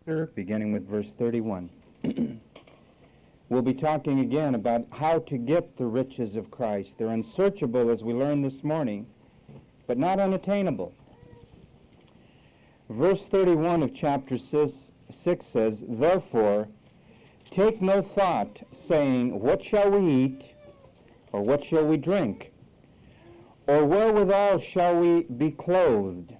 beginning with verse 31. We'll be talking again about how to get the riches of Christ. They're unsearchable, as we learned this morning, but not unattainable. Verse 31 of chapter 6 says, "Therefore, take no thought, saying, What shall we eat, or what shall we drink? Or wherewithal shall we be clothed?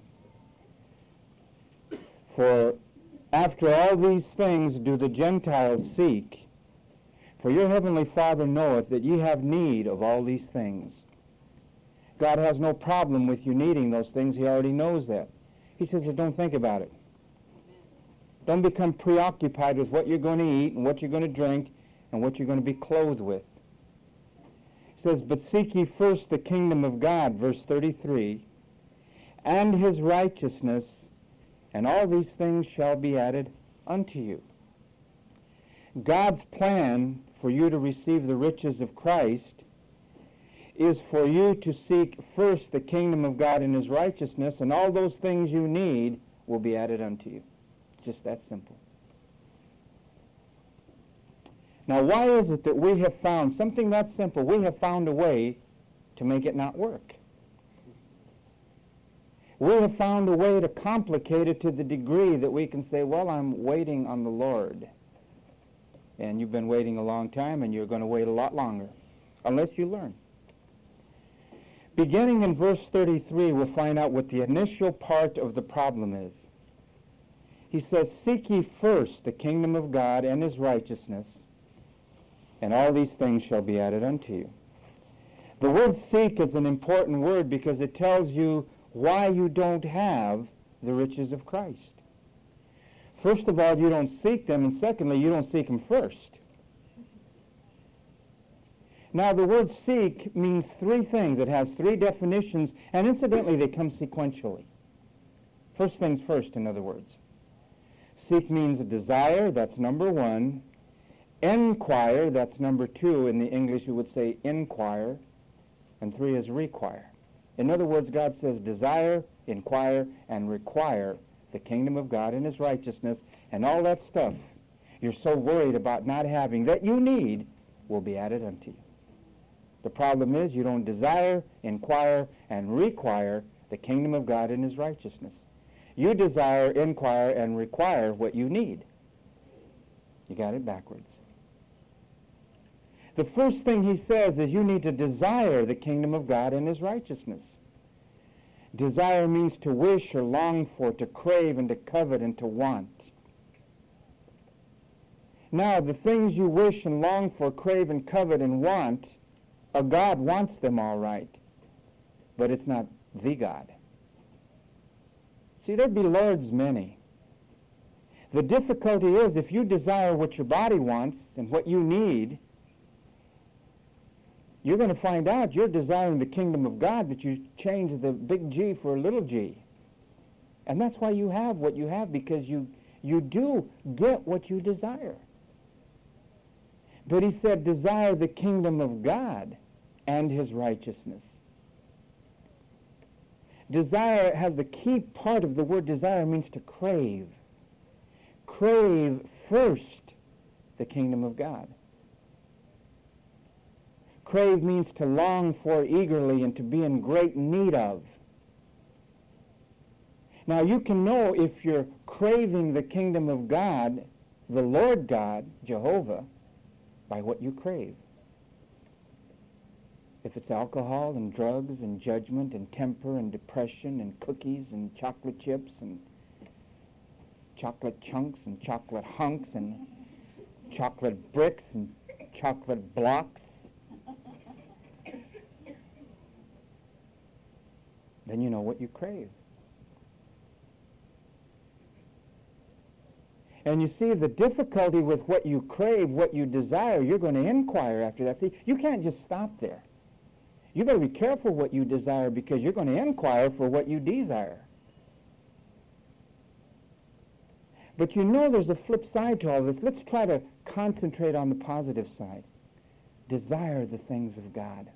For after all these things do the Gentiles seek. For your heavenly Father knoweth that ye have need of all these things." God has no problem with you needing those things. He already knows that. He says, don't think about it. Don't become preoccupied with what you're going to eat and what you're going to drink and what you're going to be clothed with. He says, "But seek ye first the kingdom of God," verse 33, "and his righteousness, and all these things shall be added unto you." God's plan for you to receive the riches of Christ is for you to seek first the kingdom of God and his righteousness, and all those things you need will be added unto you. Just that simple. Now, why is it that we have found something that simple? We have found a way to make it not work. We have found a way to complicate it to the degree that we can say, well, I'm waiting on the Lord. And you've been waiting a long time, and you're going to wait a lot longer, unless you learn. Beginning in verse 33, we'll find out what the initial part of the problem is. He says, "Seek ye first the kingdom of God and his righteousness, and all these things shall be added unto you." The word seek is an important word because it tells you why you don't have the riches of Christ. First of all, you don't seek them, and secondly, you don't seek them first. Now, the word seek means three things. It has three definitions, and incidentally, they come sequentially. First things first, in other words. Seek means desire, that's number one. Enquire, that's number two. In the English, you would say inquire. And three is require. In other words, God says desire, inquire, and require the kingdom of God and his righteousness, and all that stuff you're so worried about not having that you need will be added unto you. The problem is you don't desire, inquire, and require the kingdom of God and his righteousness. You desire, inquire, and require what you need. You got it backwards. The first thing he says is you need to desire the kingdom of God and his righteousness. Desire means to wish or long for, to crave and to covet and to want. Now, the things you wish and long for, crave and covet and want, God wants them all right, but it's not the God. See, there'd be lords many. The difficulty is if you desire what your body wants and what you need, you're going to find out you're desiring the kingdom of God, but you change the big G for a little g. And that's why you have what you have, because you do get what you desire. But he said, desire the kingdom of God and his righteousness. Desire has the key part of the word desire means to crave. Crave first the kingdom of God. Crave means to long for eagerly and to be in great need of. Now you can know if you're craving the kingdom of God, the Lord God, Jehovah, by what you crave. If it's alcohol and drugs and judgment and temper and depression and cookies and chocolate chips and chocolate chunks and chocolate hunks and chocolate bricks and chocolate blocks, then you know what you crave. And you see, the difficulty with what you crave, what you desire, you're going to inquire after that. See, you can't just stop there. You better be careful what you desire, because you're going to inquire for what you desire. But you know there's a flip side to all this. Let's try to concentrate on the positive side. Desire the things of God.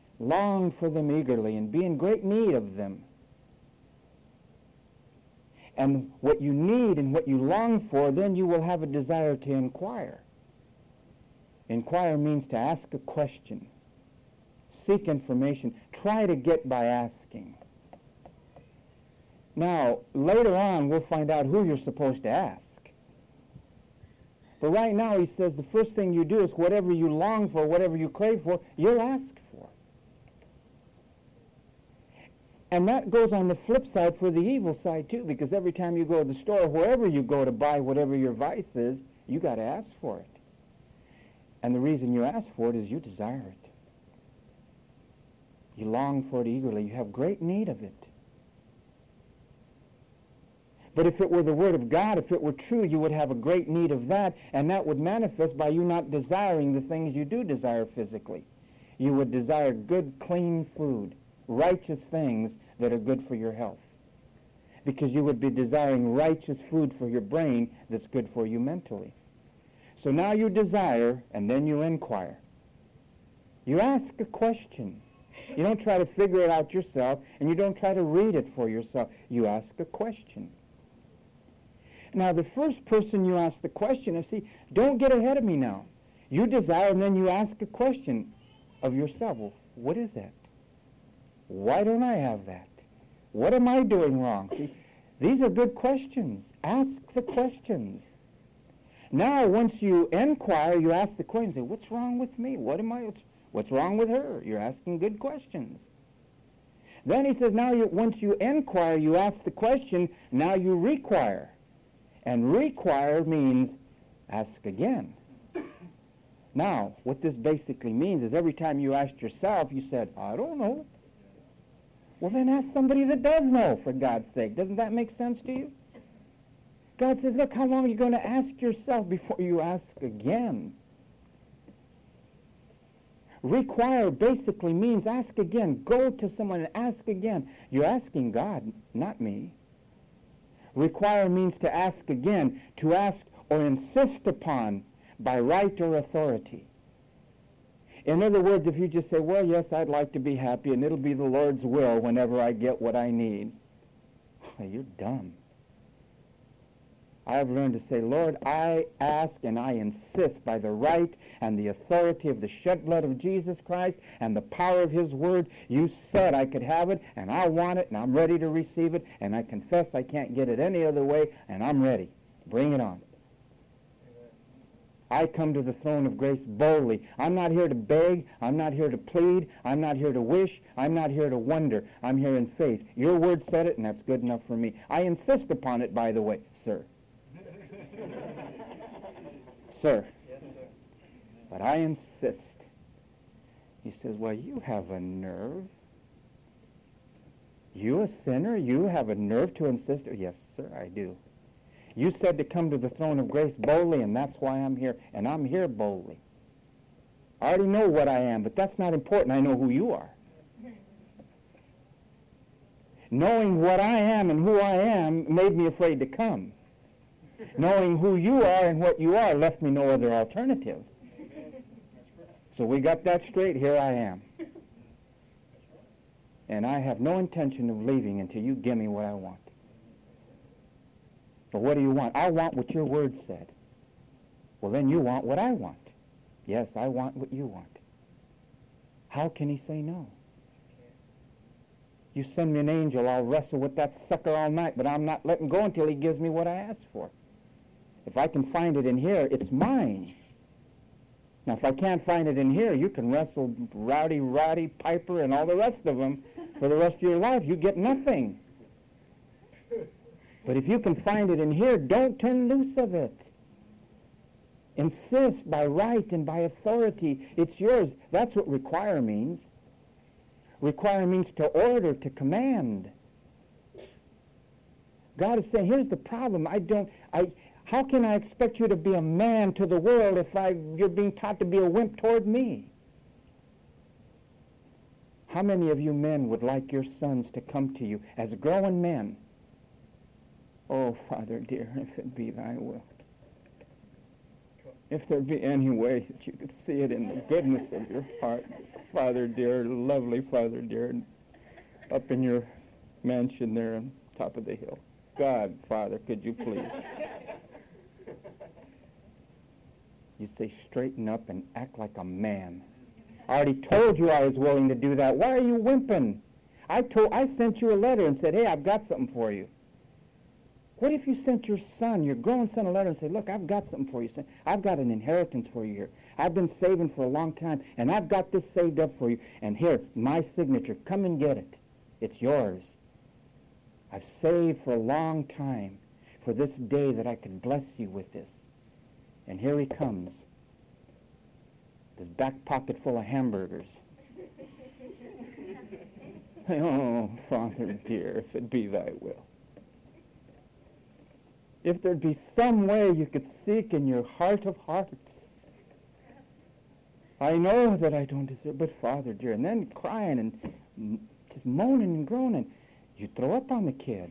Long for them eagerly and be in great need of them. and what you need and what you long for, then you will have a desire to inquire. Inquire means to ask a question, seek information, try to get by asking. Now, later on, we'll find out who you're supposed to ask. But right now, he says the first thing you do is whatever you long for, whatever you crave for, you'll ask for. And that goes on the flip side for the evil side, too, because every time you go to the store, wherever you go to buy whatever your vice is, you got to ask for it. And the reason you ask for it is you desire it. You long for it eagerly. You have great need of it. But if it were the Word of God, if it were true, you would have a great need of that, and that would manifest by you not desiring the things you do desire physically. You would desire good, clean food, righteous things that are good for your health. Because you would be desiring righteous food for your brain that's good for you mentally. So now you desire, and then you inquire. You ask a question. You don't try to figure it out yourself, and you don't try to read it for yourself. You ask a question. Now, the first person you ask the question of, see, don't get ahead of me now. You desire, and then you ask a question of yourself. Well, what is that? Why don't I have that? What am I doing wrong? See, these are good questions. Ask the questions. Now, once you inquire, you ask the question, say, what's wrong with me? What's wrong with her? You're asking good questions. Then he says, now once you inquire, you ask the question, now you require. And require means ask again. Now, what this basically means is every time you asked yourself, you said, I don't know. Well, then ask somebody that does know, for God's sake. Doesn't that make sense to you? God says, look, how long are you going to ask yourself before you ask again? Require basically means ask again. Go to someone and ask again. You're asking God, not me. Require means to ask again, to ask or insist upon by right or authority. In other words, if you just say, well, yes, I'd like to be happy, and it'll be the Lord's will whenever I get what I need, well, you're dumb. I've learned to say, Lord, I ask and I insist by the right and the authority of the shed blood of Jesus Christ and the power of his word. You said I could have it, and I want it, and I'm ready to receive it, and I confess I can't get it any other way, and I'm ready. Bring it on. I come to the throne of grace boldly. I'm not here to beg. I'm not here to plead. I'm not here to wish. I'm not here to wonder. I'm here in faith. Your word said it, and that's good enough for me. I insist upon it, by the way, sir. Sir. Yes, sir. But I insist. He says, well, you have a nerve. You a sinner? You have a nerve to insist? Yes, sir, I do. You said to come to the throne of grace boldly, and that's why I'm here, and I'm here boldly. I already know what I am, but that's not important. I know who you are. Knowing what I am and who I am made me afraid to come. Knowing who you are and what you are left me no other alternative. So we got that straight. Here I am. And I have no intention of leaving until you give me what I want. But what do you want? I want what your word said. Well, then you want what I want. Yes, I want what you want. How can he say no? You send me an angel, I'll wrestle with that sucker all night, but I'm not letting go until he gives me what I asked for. If I can find it in here, it's mine. Now, if I can't find it in here, you can wrestle Rowdy, Roddy, Piper, and all the rest of them for the rest of your life. You get nothing. But if you can find it in here, don't turn loose of it. Insist by right and by authority. It's yours. That's what require means. Require means to order, to command. God is saying, here's the problem. How can I expect you to be a man to the world if you're being taught to be a wimp toward me? How many of you men would like your sons to come to you as grown men? Oh, Father dear, if it be thy will. If there be any way that you could see it in the goodness of your heart, Father dear, lovely Father dear, up in your mansion there on top of the hill. God, Father, could you please? You'd say, straighten up and act like a man. I already told you I was willing to do that. Why are you wimping? I sent you a letter and said, hey, I've got something for you. What if you sent your son, your grown son, a letter and said, look, I've got something for you, son. I've got an inheritance for you here. I've been saving for a long time, and I've got this saved up for you. And here, my signature. Come and get it. It's yours. I've saved for a long time for this day that I could bless you with this. And here he comes. This back pocket full of hamburgers. Oh, Father dear, if it be thy will. If there'd be some way you could seek in your heart of hearts. I know that I don't deserve, but Father dear, and then crying and just moaning and groaning, you throw up on the kid.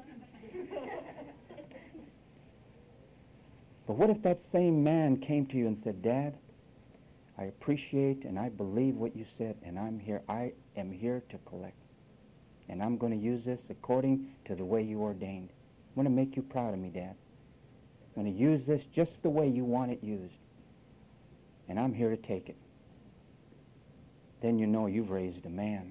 But what if that same man came to you and said, Dad, I appreciate and I believe what you said, and I'm here. I am here to collect. And I'm going to use this according to the way you ordained. I'm going to make you proud of me, Dad. I'm going to use this just the way you want it used. And I'm here to take it. Then you know you've raised a man.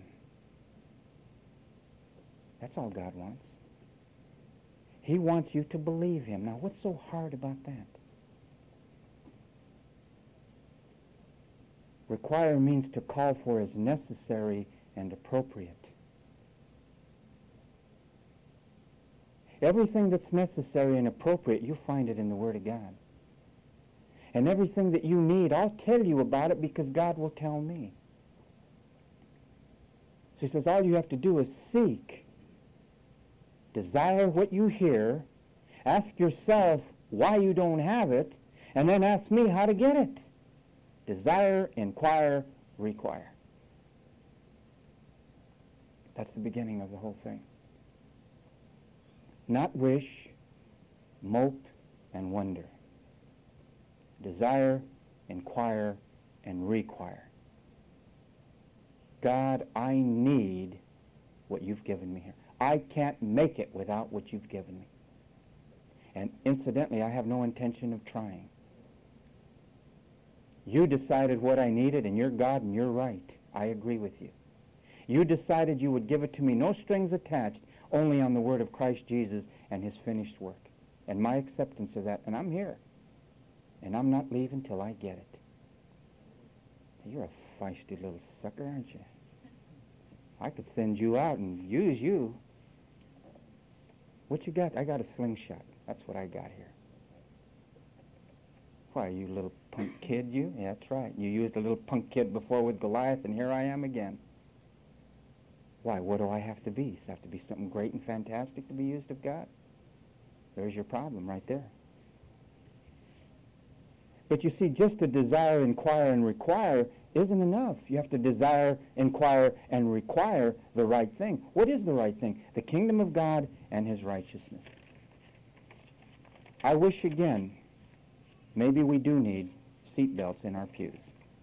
That's all God wants. He wants you to believe him. Now, what's so hard about that? Require means to call for as necessary and appropriate. Everything that's necessary and appropriate, you find it in the Word of God. And everything that you need, I'll tell you about it because God will tell me. So he says all you have to do is seek. Desire what you hear. Ask yourself why you don't have it. And then ask me how to get it. Desire, inquire, require. That's the beginning of the whole thing. Not wish, mope, and wonder. Desire, inquire, and require. God, I need what you've given me here. I can't make it without what you've given me. And incidentally, I have no intention of trying. You decided what I needed, and you're God, and you're right. I agree with you. You decided you would give it to me, no strings attached, only on the word of Christ Jesus and his finished work. And my acceptance of that, and I'm here. And I'm not leaving till I get it. You're a feisty little sucker, aren't you? I could send you out and use you. What you got? I got a slingshot. That's what I got here. Why, you little punk kid, you? Yeah, that's right. You used a little punk kid before with Goliath, and here I am again. Why, what do I have to be? Does it have to be something great and fantastic to be used of God? There's your problem right there. But you see, just to desire, inquire, and require isn't enough. You have to desire, inquire, and require the right thing. What is the right thing? The kingdom of God and his righteousness. I wish again, maybe we do need seatbelts in our pews.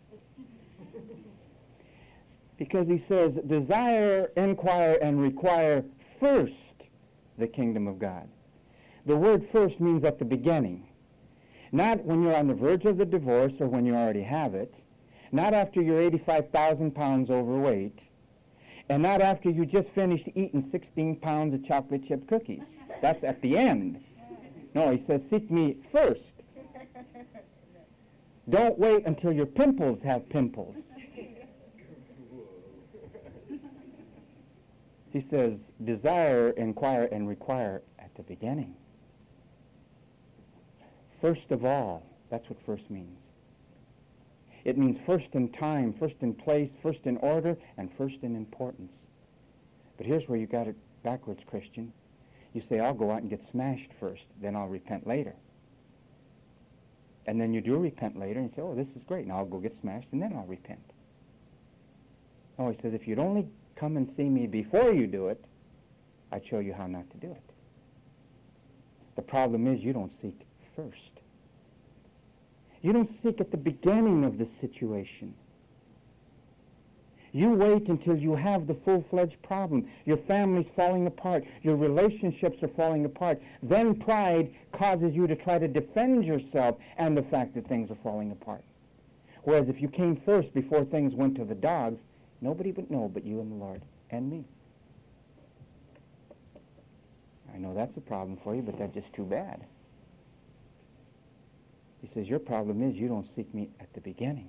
Because he says, desire, inquire, and require first the kingdom of God. The word first means at the beginning. Not when you're on the verge of the divorce or when you already have it. Not after you're 85,000 pounds overweight. And not after you just finished eating 16 pounds of chocolate chip cookies. That's at the end. No, he says, seek me first. Don't wait until your pimples have pimples. He says, desire, inquire, and require at the beginning. First of all, that's what first means. It means first in time, first in place, first in order, and first in importance. But here's where you got it backwards, Christian. You say, I'll go out and get smashed first, then I'll repent later. And then you do repent later, and you say, oh, this is great, now I'll go get smashed, and then I'll repent. Oh, he says, if you'd only come and see me before you do it, I'd show you how not to do it. The problem is you don't seek first. You don't seek at the beginning of the situation. You wait until you have the full-fledged problem. Your family's falling apart. Your relationships are falling apart. Then pride causes you to try to defend yourself and the fact that things are falling apart. Whereas if you came first before things went to the dogs, nobody would know but you and the Lord and me. I know that's a problem for you, but that's just too bad. He says, your problem is you don't seek me at the beginning.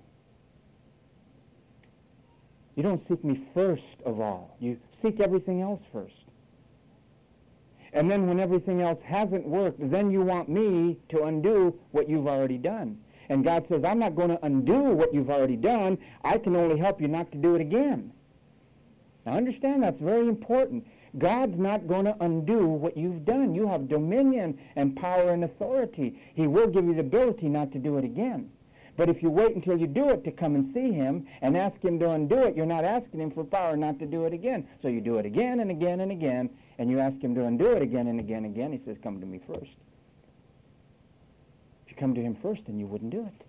You don't seek me first of all. You seek everything else first. And then when everything else hasn't worked, then you want me to undo what you've already done. And God says, I'm not going to undo what you've already done. I can only help you not to do it again. Now understand, that's very important. God's not going to undo what you've done. You have dominion and power and authority. He will give you the ability not to do it again. But if you wait until you do it to come and see him and ask him to undo it, you're not asking him for power not to do it again. So you do it again and again and again, and you ask him to undo it again and again and again. He says, come to me first. If you come to him first, then you wouldn't do it.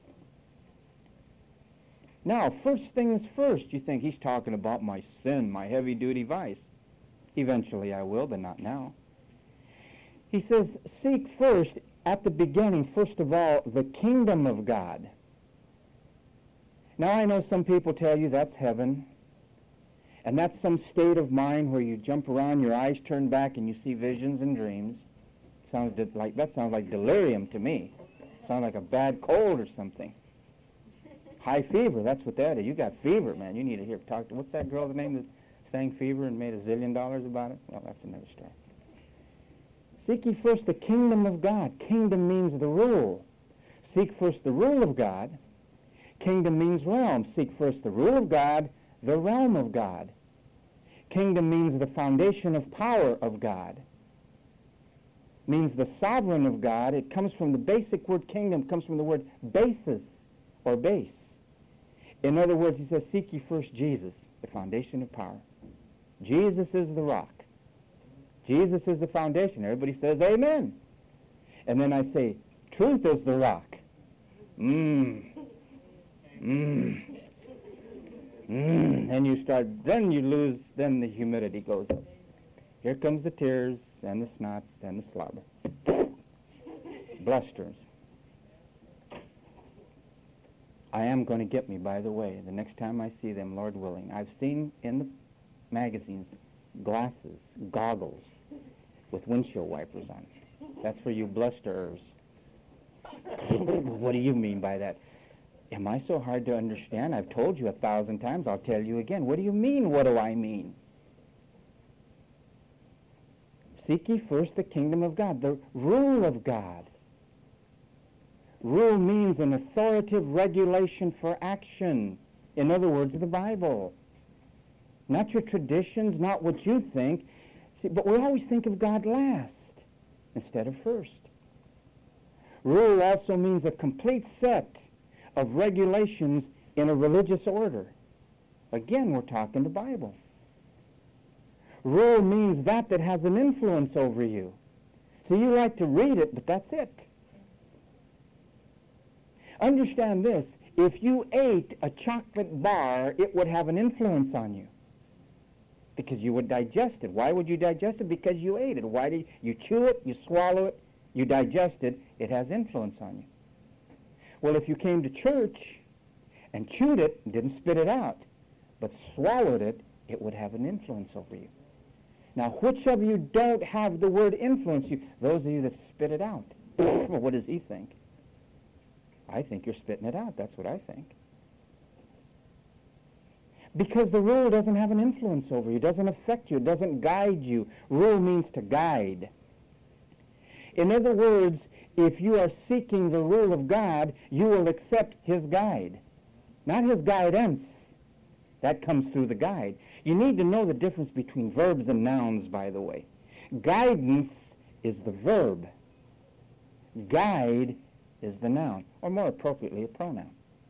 Now, first things first, you think he's talking about my sin, my heavy-duty vice. Eventually I will, but not now. He says, seek first, at the beginning, first of all, the kingdom of God. Now I know some people tell you that's heaven, and that's some state of mind where you jump around, your eyes turn back, and you see visions and dreams. That sounds like delirium to me. Sounds like a bad cold or something. High fever, that's what that is. You got fever, man. You need to talk to, what's that girl's name that sang Fever and made $1 zillion about it? Well, that's another story. Seek ye first the kingdom of God. Kingdom means the rule. Seek first the rule of God. Kingdom means realm. Seek first the rule of God, the realm of God. Kingdom means the foundation of power of God. Means the sovereign of God. It comes from the basic word kingdom, comes from the word basis or base. In other words, he says, seek ye first Jesus, the foundation of power. Jesus is the rock. Jesus is the foundation. Everybody says amen. And then I say, truth is the rock. And you start, then you lose, then the humidity goes up. Here comes the tears and the snots and the slobber. Blusters. I am going to get me, by the way, the next time I see them, Lord willing. I've seen in the magazines glasses, goggles, with windshield wipers on. That's for you blusterers. What do you mean by that? Am I so hard to understand? I've told you 1,000 times. I'll tell you again. What do you mean, what do I mean? Seek ye first the kingdom of God, the rule of God. Rule means an authoritative regulation for action. In other words, the Bible. Not your traditions, not what you think. See, but we always think of God last instead of first. Rule also means a complete set of regulations in a religious order. Again, we're talking the Bible. Rule means that has an influence over you. So you like to read it, but that's it. Understand this. If you ate a chocolate bar, it would have an influence on you. Because you would digest it. Why would you digest it? Because you ate it. Why do you chew it, you swallow it, you digest it, it has influence on you. Well, if you came to church and chewed it and didn't spit it out, but swallowed it, it would have an influence over you. Now, which of you don't have the word influence you? Those of you that spit it out. Well, what does he think? I think you're spitting it out. That's what I think. Because the rule doesn't have an influence over you, doesn't affect you, doesn't guide you. Rule means to guide. In other words, if you are seeking the rule of God, you will accept his guide. Not his guidance. That comes through the guide. You need to know the difference between verbs and nouns, by the way. Guidance is the verb. Guide is the noun, or more appropriately, a pronoun.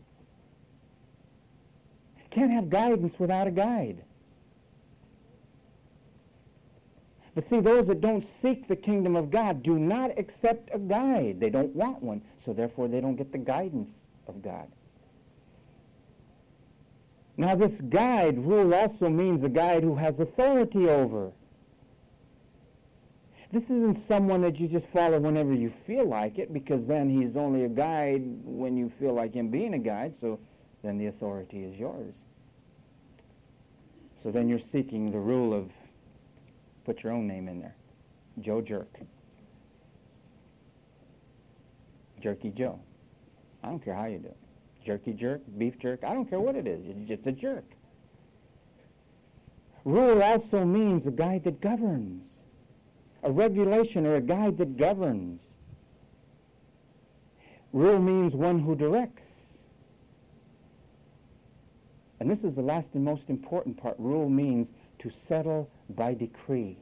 Can't have guidance without a guide. But see, those that don't seek the kingdom of God do not accept a guide. They don't want one, so therefore they don't get the guidance of God. Now this guide, rule, also means a guide who has authority over. This isn't someone that you just follow whenever you feel like it, because then he's only a guide when you feel like him being a guide, so then the authority is yours. So then you're seeking the rule of, put your own name in there, Joe Jerk. Jerky Joe. I don't care how you do it. Jerky jerk, beef jerk, I don't care what it is. It's just a jerk. Rule also means a guide that governs. A regulation or a guide that governs. Rule means one who directs. And this is the last and most important part. Rule means to settle by decree.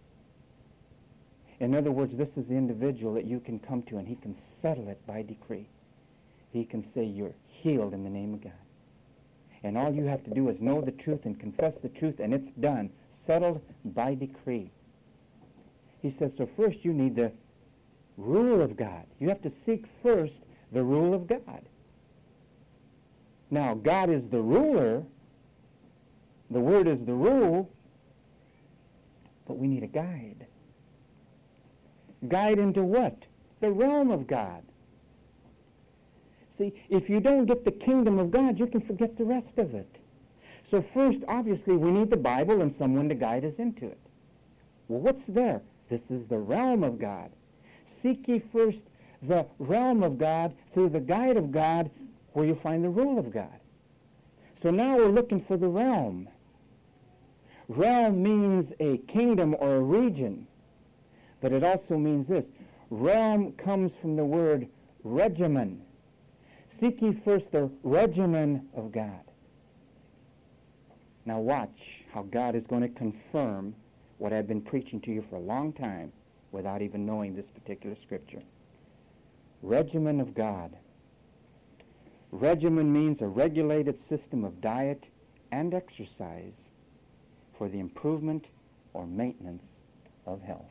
In other words, this is the individual that you can come to and he can settle it by decree. He can say you're healed in the name of God. And all you have to do is know the truth and confess the truth, and it's done. Settled by decree. He says, so first you need the rule of God. You have to seek first the rule of God. Now, God is the ruler. The Word is the rule. But we need a guide. Guide into what? The realm of God. See, if you don't get the kingdom of God, you can forget the rest of it. So first, obviously, we need the Bible and someone to guide us into it. Well, what's there? This is the realm of God. Seek ye first the realm of God through the guide of God, where you find the rule of God. So now we're looking for the realm. Realm means a kingdom or a region, but it also means this. Realm comes from the word regimen. Seek ye first the regimen of God. Now watch how God is going to confirm what I've been preaching to you for a long time without even knowing this particular scripture. Regimen of God. Regimen means a regulated system of diet and exercise for the improvement or maintenance of health.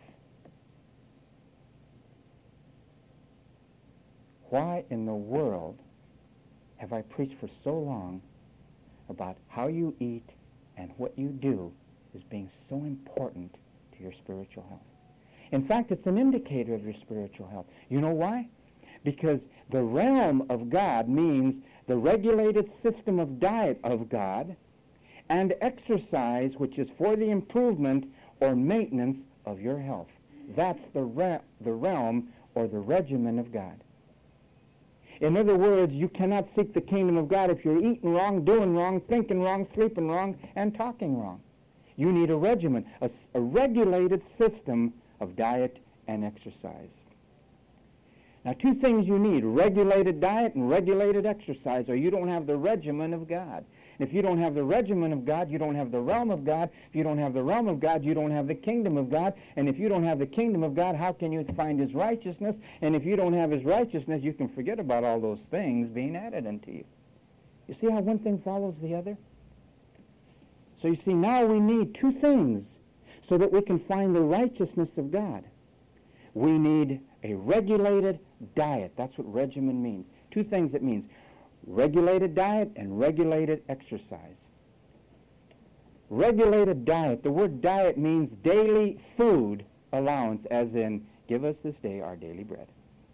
Why in the world have I preached for so long about how you eat and what you do as being so important to your spiritual health? In fact, it's an indicator of your spiritual health. You know why? Because the realm of God means the regulated system of diet of God and exercise, which is for the improvement or maintenance of your health. That's the realm or the regimen of God. In other words, you cannot seek the kingdom of God if you're eating wrong, doing wrong, thinking wrong, sleeping wrong, and talking wrong. You need a regimen, a regulated system of diet and exercise. Now, two things you need, regulated diet and regulated exercise, or you don't have the regimen of God. If you don't have the regimen of God, you don't have the realm of God. If you don't have the realm of God, you don't have the kingdom of God. And if you don't have the kingdom of God, how can you find his righteousness? And if you don't have his righteousness, you can forget about all those things being added unto you. You see how one thing follows the other? So you see, now we need two things so that we can find the righteousness of God. We need a regulated diet. That's what regimen means. Two things it means. Regulated diet and regulated exercise. Regulated diet. The word diet means daily food allowance, as in, give us this day our daily bread.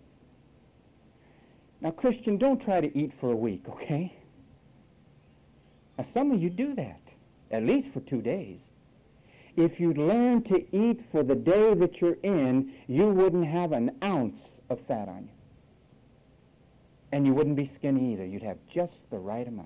Now, Christian, don't try to eat for a week, okay? Now, some of you do that, at least for 2 days. If you'd learn to eat for the day that you're in, you wouldn't have an ounce of fat on you. And you wouldn't be skinny either. You'd have just the right amount.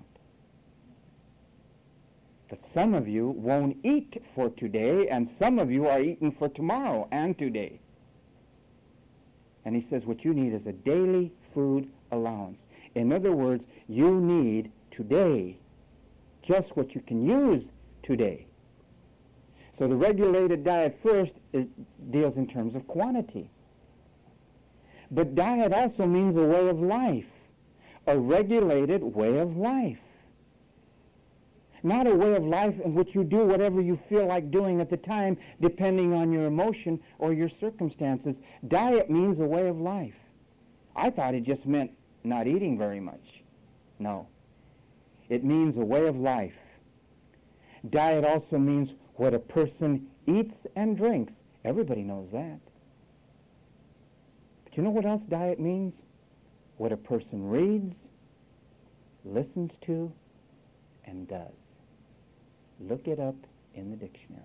But some of you won't eat for today, and some of you are eating for tomorrow and today. And he says what you need is a daily food allowance. In other words, you need today just what you can use today. So the regulated diet first deals in terms of quantity. But diet also means a way of life, a regulated way of life. Not a way of life in which you do whatever you feel like doing at the time, depending on your emotion or your circumstances. Diet means a way of life. I thought it just meant not eating very much. No. It means a way of life. Diet also means what a person eats and drinks. Everybody knows that. But you know what else diet means? What a person reads, listens to, and does. Look it up in the dictionary.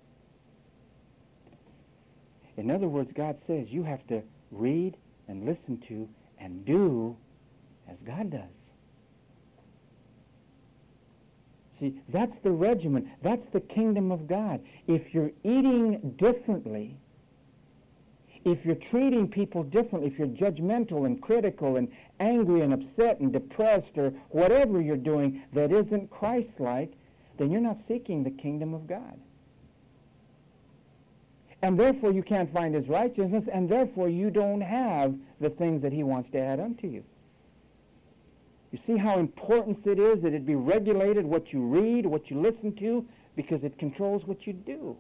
In other words, God says you have to read and listen to and do as God does. See, that's the regimen. That's the kingdom of God. If you're eating differently, if you're treating people differently, if you're judgmental and critical and angry and upset and depressed or whatever you're doing that isn't Christ-like, then you're not seeking the kingdom of God. And therefore you can't find his righteousness, and therefore you don't have the things that he wants to add unto you. You see how important it is that it be regulated, what you read, what you listen to, because it controls what you do.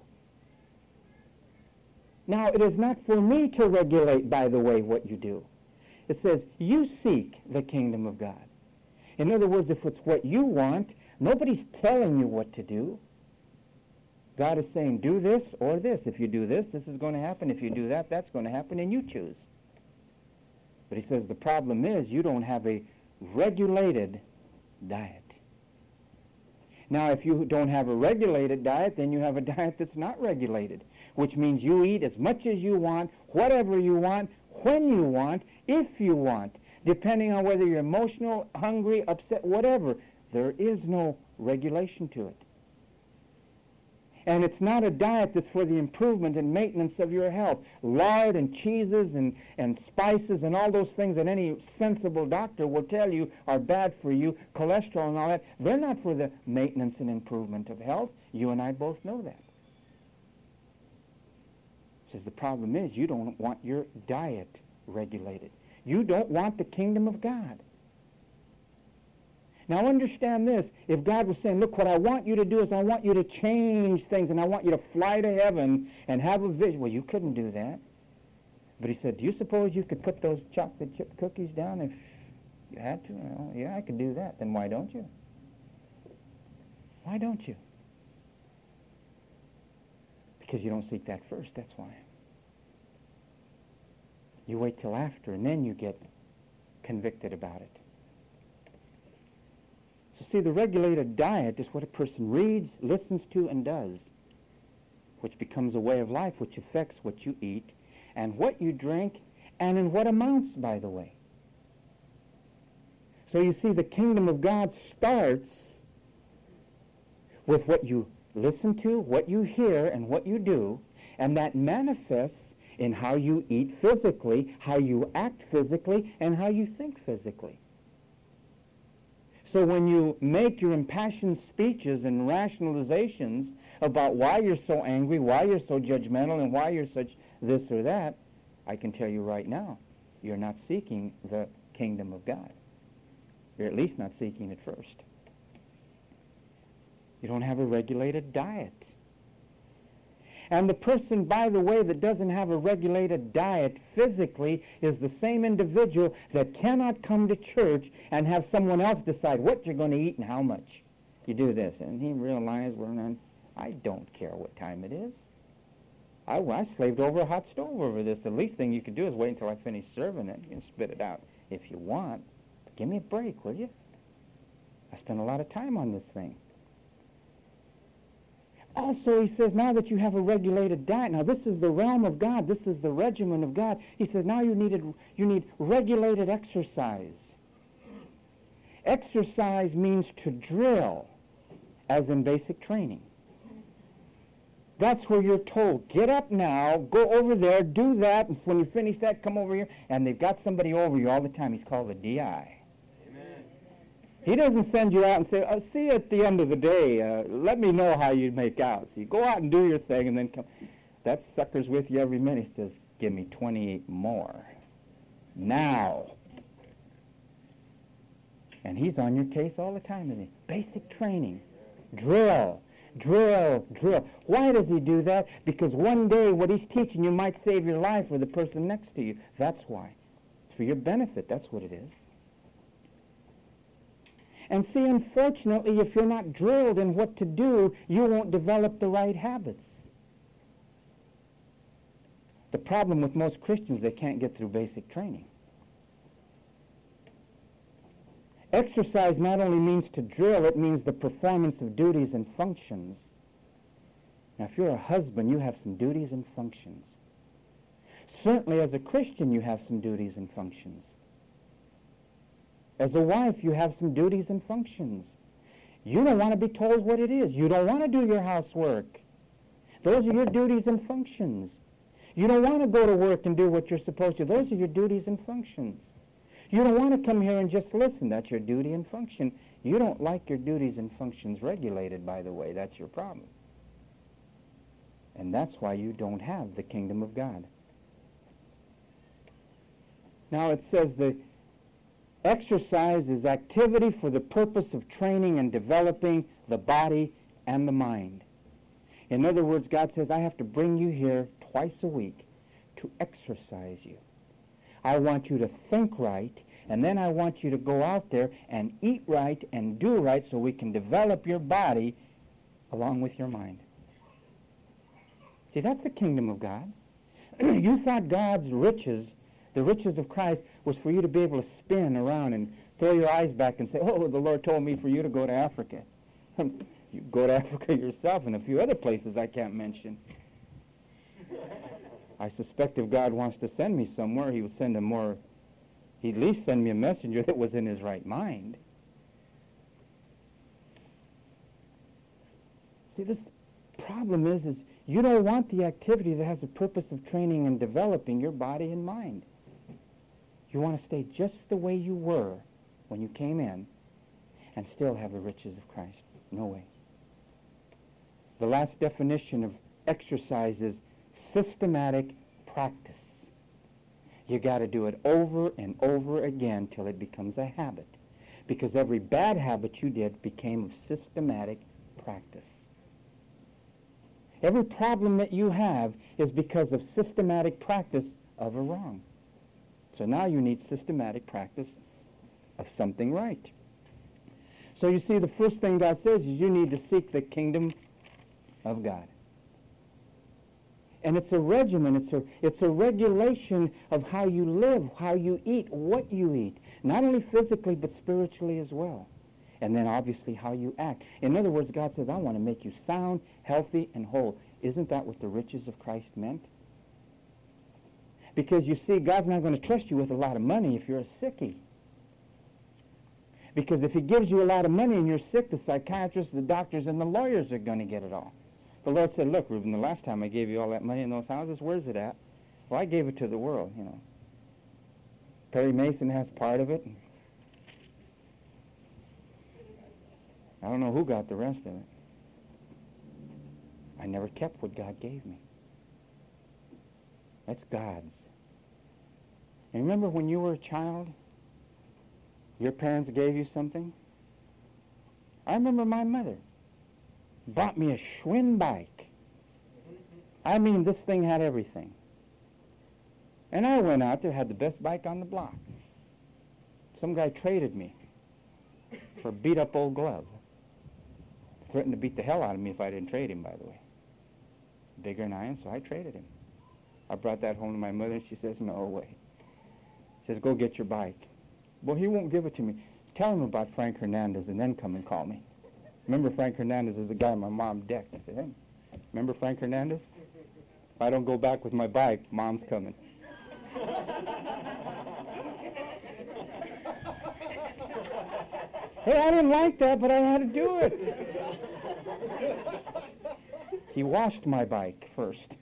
Now, it is not for me to regulate, by the way, what you do. It says, you seek the kingdom of God. In other words, if it's what you want, nobody's telling you what to do. God is saying, do this or this. If you do this, this is going to happen. If you do that, that's going to happen, and you choose. But he says the problem is you don't have a regulated diet. Now, if you don't have a regulated diet, then you have a diet that's not regulated, which means you eat as much as you want, whatever you want, when you want, if you want, depending on whether you're emotional, hungry, upset, whatever. There is no regulation to it. And it's not a diet that's for the improvement and maintenance of your health. Lard and cheeses and spices and all those things that any sensible doctor will tell you are bad for you, cholesterol and all that, they're not for the maintenance and improvement of health. You and I both know that. Says the problem is you don't want your diet regulated. You don't want the kingdom of God. Now understand this. If God was saying, look, what I want you to do is I want you to change things and I want you to fly to heaven and have a vision. Well, you couldn't do that. But he said, do you suppose you could put those chocolate chip cookies down if you had to? Well, yeah, I could do that. Then why don't you? Why don't you? Because you don't seek that first, that's why. You wait till after and then you get convicted about it. So see, the regulated diet is what a person reads, listens to, and does, which becomes a way of life, which affects what you eat and what you drink, and in what amounts, by the way. So you see, the kingdom of God starts with what you listen to, what you hear, and what you do, and that manifests in how you eat physically, how you act physically, and how you think physically. So when you make your impassioned speeches and rationalizations about why you're so angry, why you're so judgmental, and why you're such this or that, I can tell you right now, you're not seeking the kingdom of God. You're at least not seeking it first. You don't have a regulated diet. And the person, by the way, that doesn't have a regulated diet physically is the same individual that cannot come to church and have someone else decide what you're going to eat and how much. You do this, and he realized, I don't care what time it is. I slaved over a hot stove over this. The least thing you could do is wait until I finish serving it. You can spit it out if you want. But give me a break, will you? I spent a lot of time on this thing. Also, he says, now that you have a regulated diet, now this is the realm of God, this is the regimen of God. He says, now you need regulated exercise. Exercise means to drill, as in basic training. That's where you're told, get up now, go over there, do that, and when you finish that, come over here. And they've got somebody over you all the time. He's called a DI. He doesn't send you out and say, see you at the end of the day. Let me know how you make out. So you go out and do your thing and then come. That sucker's with you every minute. He says, give me 28 more. Now. And he's on your case all the time, isn't he? Basic training. Drill. Drill. Drill. Why does he do that? Because one day what he's teaching you might save your life or the person next to you. That's why. It's for your benefit. That's what it is. And see, unfortunately, if you're not drilled in what to do, you won't develop the right habits. The problem with most Christians, they can't get through basic training. Exercise not only means to drill, it means the performance of duties and functions. Now, if you're a husband, you have some duties and functions. Certainly, as a Christian, you have some duties and functions. As a wife, you have some duties and functions. You don't want to be told what it is. You don't want to do your housework. Those are your duties and functions. You don't want to go to work and do what you're supposed to. Those are your duties and functions. You don't want to come here and just listen. That's your duty and function. You don't like your duties and functions regulated, by the way. That's your problem. And that's why you don't have the kingdom of God. Now it says the exercise is activity for the purpose of training and developing the body and the mind. In other words, God says, I have to bring you here twice a week to exercise you. I want you to think right, and then I want you to go out there and eat right and do right so we can develop your body along with your mind. See, that's the kingdom of God. You thought God's riches, the riches of Christ, was for you to be able to spin around and throw your eyes back and say, oh, the Lord told me for you to go to Africa. You go to Africa yourself and a few other places I can't mention. I suspect if God wants to send me somewhere, he would send he'd at least send me a messenger that was in his right mind. See, this problem is you don't want the activity that has the purpose of training and developing your body and mind. You want to stay just the way you were when you came in and still have the riches of Christ. No way. The last definition of exercise is systematic practice. You got to do it over and over again till it becomes a habit, because every bad habit you did became of systematic practice. Every problem that you have is because of systematic practice of a wrong. So now you need systematic practice of something right. So you see, the first thing God says is you need to seek the kingdom of God. And it's a regimen, it's a regulation of how you live, how you eat, what you eat. Not only physically, but spiritually as well. And then obviously how you act. In other words, God says, I want to make you sound, healthy, and whole. Isn't that what the riches of Christ meant? Because you see, God's not going to trust you with a lot of money if you're a sickie. Because if he gives you a lot of money and you're sick, the psychiatrists, the doctors, and the lawyers are going to get it all. The Lord said, look, Reuben, the last time I gave you all that money in those houses, where's it at? Well, I gave it to the world, you know. Perry Mason has part of it. I don't know who got the rest of it. I never kept what God gave me. That's God's. And remember when you were a child, your parents gave you something? I remember my mother bought me a Schwinn bike. I mean, this thing had everything. And I went out there, had the best bike on the block. Some guy traded me for a beat-up old glove. Threatened to beat the hell out of me if I didn't trade him, by the way. Bigger than I am, so I traded him. I brought that home to my mother, and she says, no way. She says, go get your bike. Well, he won't give it to me. Tell him about Frank Hernandez and then come and call me. Remember, Frank Hernandez is the guy my mom decked. I said, hey, remember Frank Hernandez? If I don't go back with my bike, Mom's coming. Hey, I didn't like that, but I had to do it. He washed my bike first.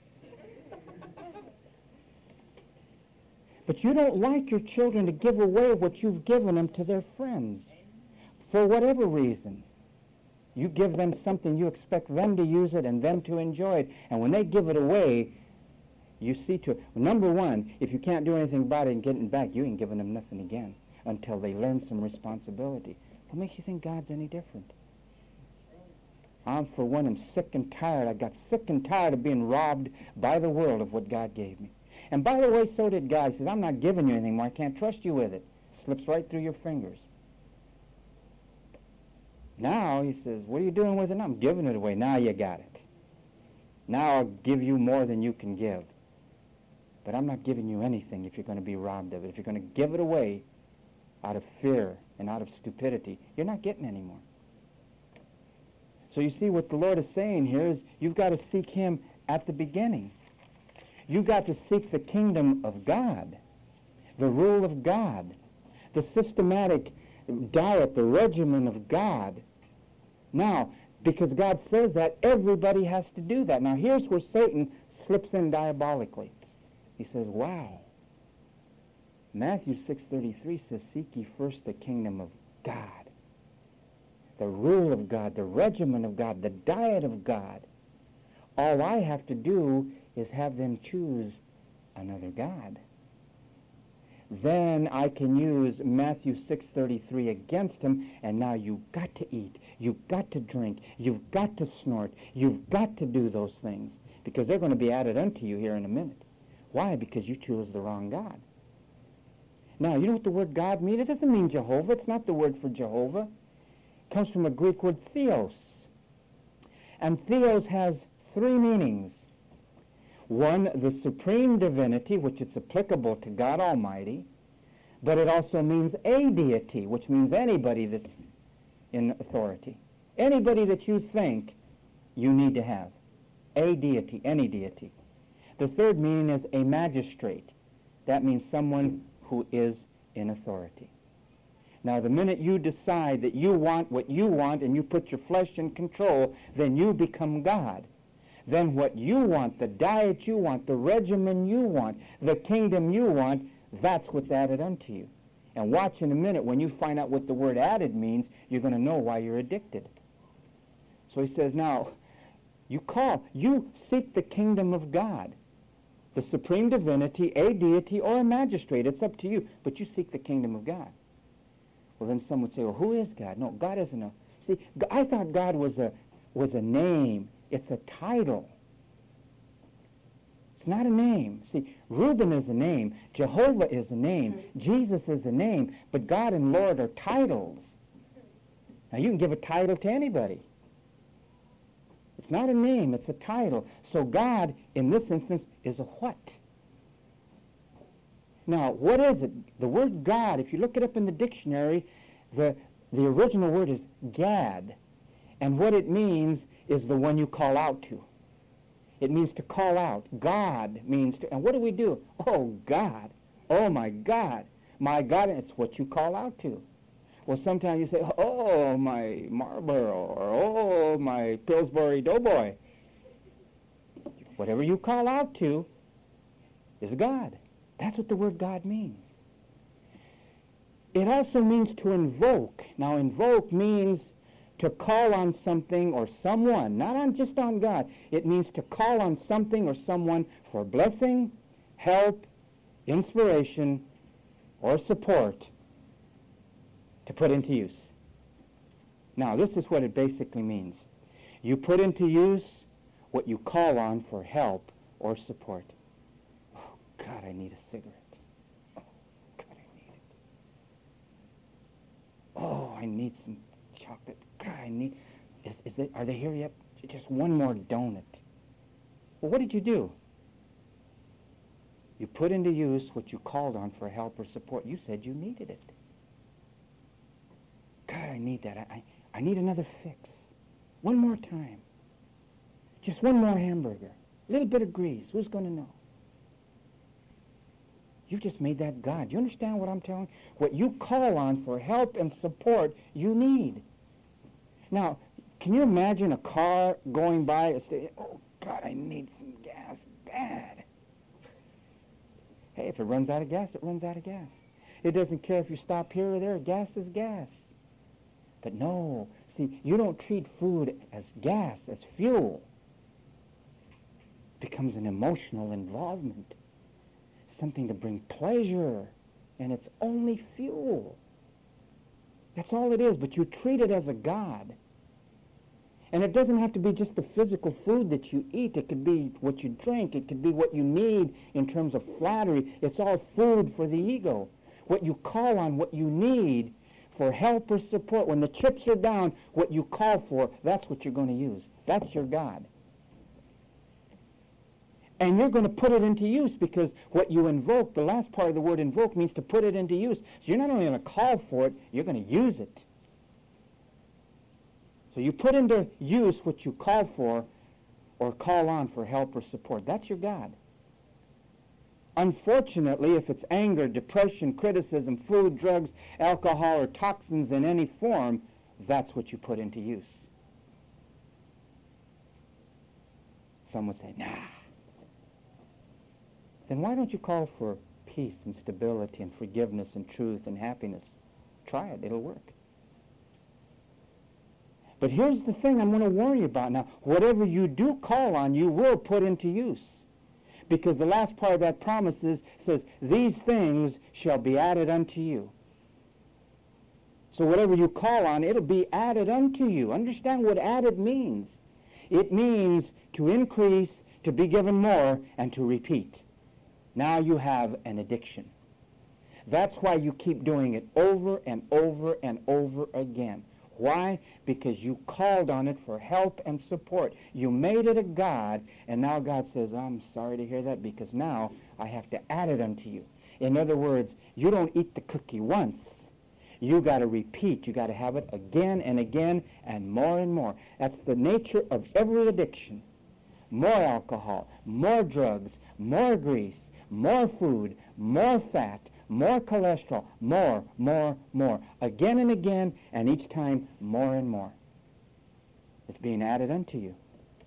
But you don't like your children to give away what you've given them to their friends. For whatever reason. You give them something, you expect them to use it and them to enjoy it. And when they give it away, you see to it. Number one, if you can't do anything about it and get it back, you ain't giving them nothing again until they learn some responsibility. What makes you think God's any different? I'm, for one, am sick and tired. I got sick and tired of being robbed by the world of what God gave me. And by the way, so did God. He says, I'm not giving you anything more. I can't trust you with it. Slips right through your fingers. Now he says, what are you doing with it? I'm giving it away. Now you got it. Now I'll give you more than you can give. But I'm not giving you anything if you're going to be robbed of it. If you're going to give it away out of fear and out of stupidity, you're not getting any more. So you see what the Lord is saying here is you've got to seek him at the beginning. You've got to seek the kingdom of God, the rule of God, the systematic diet, the regimen of God. Now, because God says that, everybody has to do that. Now, here's where Satan slips in diabolically. He says, wow. Matthew 6:33 says, seek ye first the kingdom of God, the rule of God, the regimen of God, the diet of God. All I have to do is have them choose another God. Then I can use Matthew 6:33 against him, and now you've got to eat, you've got to drink, you've got to snort, you've got to do those things, because they're going to be added unto you here in a minute. Why? Because you chose the wrong God. Now, you know what the word God means? It doesn't mean Jehovah. It's not the word for Jehovah. It comes from a Greek word theos. And theos has three meanings. One, the supreme divinity, which it's applicable to God Almighty, but it also means a deity, which means anybody that's in authority. Anybody that you think you need to have. A deity, any deity. The third meaning is a magistrate. That means someone who is in authority. Now, the minute you decide that you want what you want and you put your flesh in control, then you become God. Then what you want, the diet you want, the regimen you want, the kingdom you want, that's what's added unto you. And watch in a minute, when you find out what the word added means, you're going to know why you're addicted. So he says, now, you seek the kingdom of God, the supreme divinity, a deity, or a magistrate. It's up to you, but you seek the kingdom of God. Well, then some would say, well, who is God? No, God isn't a... See, I thought God was a name. It's a title. It's not a name. See, Reuben is a name. Jehovah is a name. Jesus is a name. But God and Lord are titles. Now, you can give a title to anybody. It's not a name. It's a title. So God, in this instance, is a what? Now, what is it? The word God, if you look it up in the dictionary, the original word is Gad. And what it means is the one you call out to. It means to call out. God means to, and what do? Oh, God. Oh, my God. My God, and it's what you call out to. Well, sometimes you say, oh, my Marlboro, or oh, my Pillsbury Doughboy. Whatever you call out to is God. That's what the word God means. It also means to invoke. Now, invoke means to call on something or someone, not just on God. It means to call on something or someone for blessing, help, inspiration, or support to put into use. Now, this is what it basically means. You put into use what you call on for help or support. Oh, God, I need a cigarette. Oh, God, I need it. Oh, I need some chocolate. God, I need... Are they here yet? Just one more donut. Well, what did you do? You put into use what you called on for help or support. You said you needed it. God, I need that. I need another fix. One more time. Just one more hamburger. A little bit of grease. Who's going to know? You've just made that God. You understand what I'm telling you? What you call on for help and support, you need. Now, can you imagine a car going by? Oh, God, I need some gas bad. Hey, if it runs out of gas, it runs out of gas. It doesn't care if you stop here or there. Gas is gas. But no, see, you don't treat food as gas, as fuel. It becomes an emotional involvement, something to bring pleasure, and it's only fuel. That's all it is, but you treat it as a God. And it doesn't have to be just the physical food that you eat. It could be what you drink. It could be what you need in terms of flattery. It's all food for the ego. What you call on, what you need for help or support. When the chips are down, what you call for, that's what you're going to use. That's your God. And you're going to put it into use, because what you invoke, the last part of the word invoke, means to put it into use. So you're not only going to call for it, you're going to use it. So you put into use what you call for or call on for help or support. That's your God. Unfortunately, if it's anger, depression, criticism, food, drugs, alcohol, or toxins in any form, that's what you put into use. Some would say, nah. Then why don't you call for peace and stability and forgiveness and truth and happiness? Try it. It'll work. But here's the thing I'm going to warn you about now. Whatever you do call on, you will put into use. Because the last part of that promise says, these things shall be added unto you. So whatever you call on, it'll be added unto you. Understand what added means. It means to increase, to be given more, and to repeat. Now you have an addiction. That's why you keep doing it over and over and over again. Why? Because you called on it for help and support. You made it a God, and now God says, I'm sorry to hear that, because now I have to add it unto you. In other words, you don't eat the cookie once. You got to repeat. You got to have it again and again and more and more. That's the nature of every addiction. More alcohol, more drugs, more grease, more food, more fat, more cholesterol, more, again and again, and each time more and more. It's being added unto you.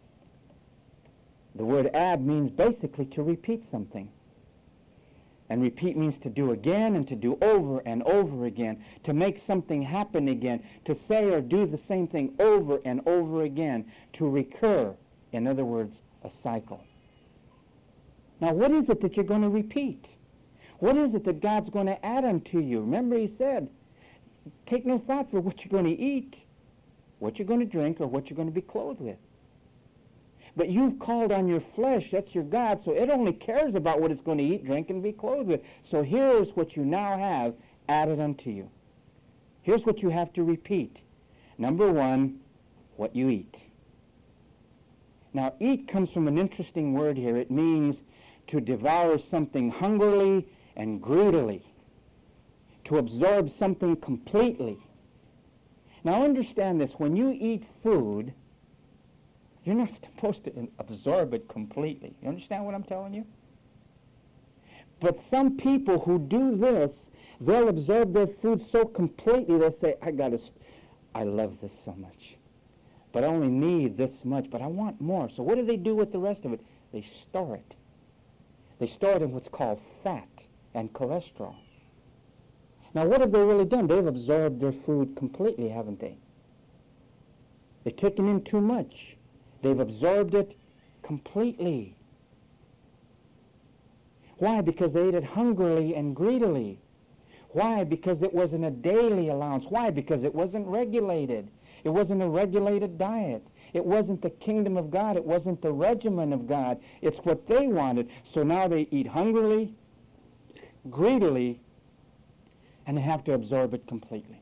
The word add means basically to repeat something. And repeat means to do again and to do over and over again, to make something happen again, to say or do the same thing over and over again, to recur. In other words, a cycle. Now, what is it that you're going to repeat? What is it that God's going to add unto you? Remember, he said, take no thought for what you're going to eat, what you're going to drink, or what you're going to be clothed with. But you've called on your flesh, that's your God, so it only cares about what it's going to eat, drink, and be clothed with. So here's what you now have added unto you. Here's what you have to repeat. Number one, what you eat. Now, eat comes from an interesting word here. It means to devour something hungrily and greedily, to absorb something completely. Now understand this, when you eat food, you're not supposed to absorb it completely. You understand what I'm telling you? But some people who do this, they'll absorb their food so completely, they'll say, I love this so much, but I only need this much, but I want more. So what do they do with the rest of it? They store it. They store it in what's called fat and cholesterol. Now, what have they really done? They've absorbed their food completely, haven't they? They've taken in too much. They've absorbed it completely. Why? Because they ate it hungrily and greedily. Why? Because it wasn't a daily allowance. Why? Because it wasn't regulated. It wasn't a regulated diet. It wasn't the kingdom of God. It wasn't the regimen of God. It's what they wanted. So now they eat hungrily, greedily, and they have to absorb it completely.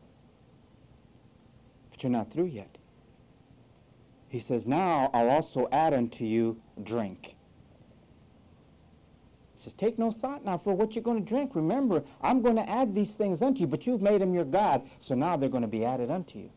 But you're not through yet. He says, now I'll also add unto you drink. He says, take no thought now for what you're going to drink. Remember, I'm going to add these things unto you, but you've made them your God, so now they're going to be added unto you.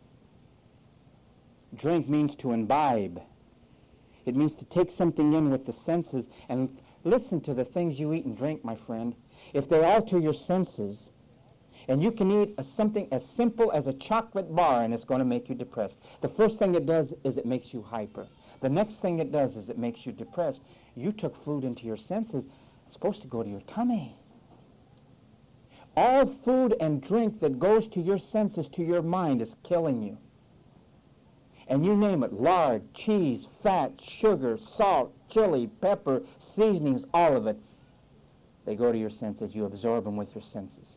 Drink means to imbibe. It means to take something in with the senses. And listen to the things you eat and drink, my friend. If they alter your senses, and you can eat something as simple as a chocolate bar and it's going to make you depressed. The first thing it does is it makes you hyper. The next thing it does is it makes you depressed. You took food into your senses. It's supposed to go to your tummy. All food and drink that goes to your senses, to your mind, is killing you. And you name it, lard, cheese, fat, sugar, salt, chili, pepper, seasonings, all of it. They go to your senses. You absorb them with your senses.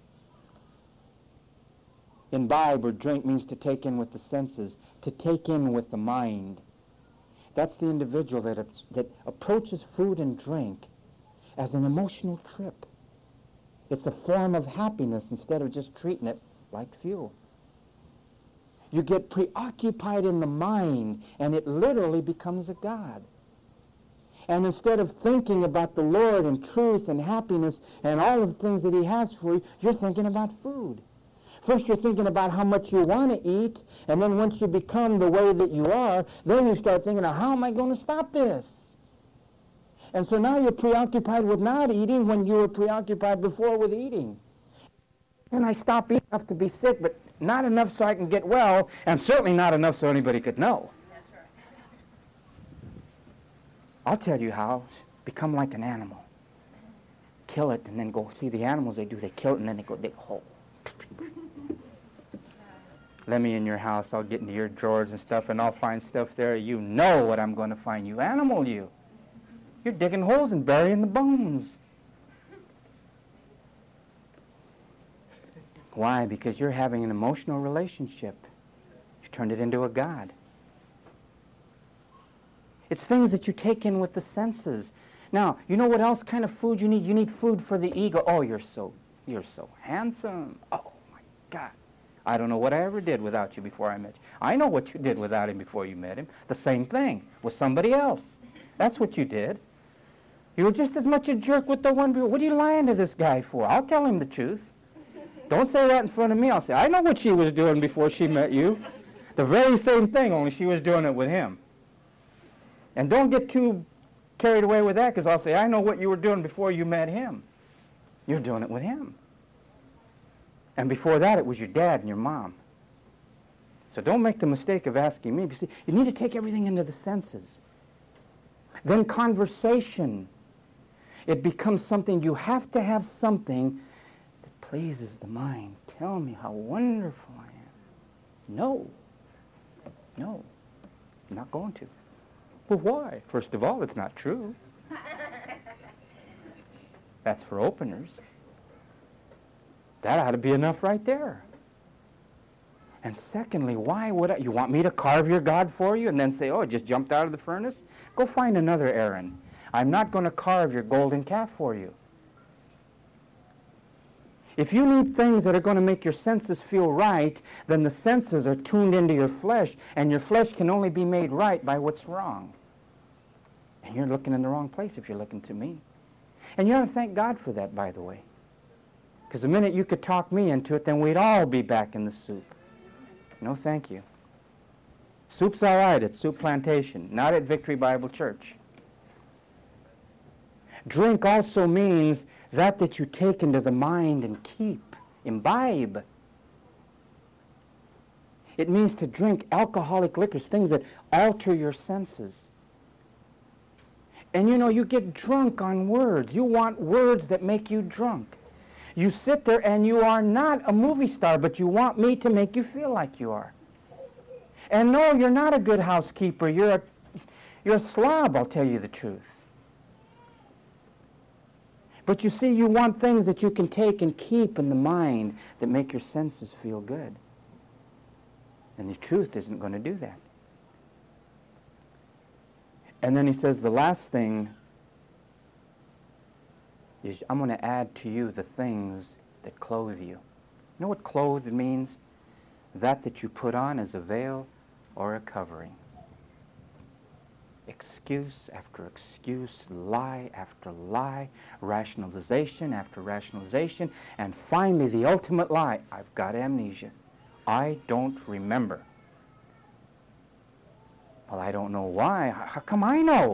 Imbibe or drink means to take in with the senses, to take in with the mind. That's the individual that approaches food and drink as an emotional trip. It's a form of happiness instead of just treating it like fuel. You get preoccupied in the mind, and it literally becomes a god. And instead of thinking about the Lord and truth and happiness and all of the things that he has for you, you're thinking about food. First you're thinking about how much you want to eat, and then once you become the way that you are, then you start thinking, how am I going to stop this? And so now you're preoccupied with not eating when you were preoccupied before with eating. And I stop eating enough to be sick, but not enough so I can get well, and certainly not enough so anybody could know. That's right. I'll tell you how. Become like an animal. Kill it and then go. See, the animals, they kill it and then they go dig a hole. Let me in your house, I'll get into your drawers and stuff, and I'll find stuff there. You know what I'm going to find, you animal, you. You're digging holes and burying the bones. Why? Because you're having an emotional relationship. You turned it into a god. It's things that you take in with the senses. Now, you know what else kind of food you need? You need food for the ego. Oh, you're so handsome. Oh, my God. I don't know what I ever did without you before I met you. I know what you did without him before you met him. The same thing with somebody else. That's what you did. You were just as much a jerk with the one. What are you lying to this guy for? I'll tell him the truth. Don't say that in front of me. I'll say, I know what she was doing before she met you. The very same thing, only she was doing it with him. And don't get too carried away with that, because I'll say, I know what you were doing before you met him. You're doing it with him. And before that, it was your dad and your mom. So don't make the mistake of asking me. See, you need to take everything into the senses. Then conversation. It becomes something, you have to have something that pleases the mind. Tell me how wonderful I am. No, I'm not going to. Well, why? First of all, it's not true. That's for openers. That ought to be enough right there. And secondly, why would you want me to carve your God for you and then say, oh, it just jumped out of the furnace? Go find another Aaron. I'm not going to carve your golden calf for you. If you need things that are going to make your senses feel right, then the senses are tuned into your flesh, and your flesh can only be made right by what's wrong. And you're looking in the wrong place if you're looking to me. And you ought to thank God for that, by the way. Because the minute you could talk me into it, then we'd all be back in the soup. No, thank you. Soup's all right at Soup Plantation, not at Victory Bible Church. Drink also means that you take into the mind and keep, imbibe. It means to drink alcoholic liquors, things that alter your senses. And you know, you get drunk on words. You want words that make you drunk. You sit there and you are not a movie star, but you want me to make you feel like you are. And no, you're not a good housekeeper. You're a slob, I'll tell you the truth. But you see, you want things that you can take and keep in the mind that make your senses feel good. And the truth isn't going to do that. And then he says the last thing is, I'm going to add to you the things that clothe you. You know what clothed means? That you put on as a veil or a covering. Excuse after excuse, lie after lie, rationalization after rationalization, and finally the ultimate lie, I've got amnesia. I don't remember. Well, I don't know why. How come I know?